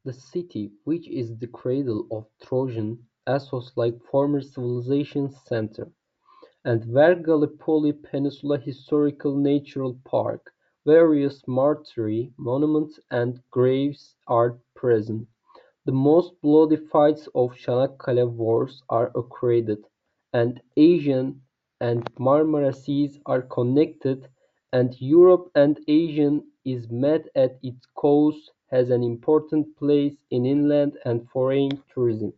The city, which is the cradle of Trojan Assos-like former civilizations center, and where Gallipoli Peninsula Historical Natural Park, various martyr monuments and graves are present. The most bloody fights of Çanakkale Wars are occurred, and Aegean and Marmara Seas are connected, and Europe and Asia is met at its coast has an important place in inland and foreign tourism.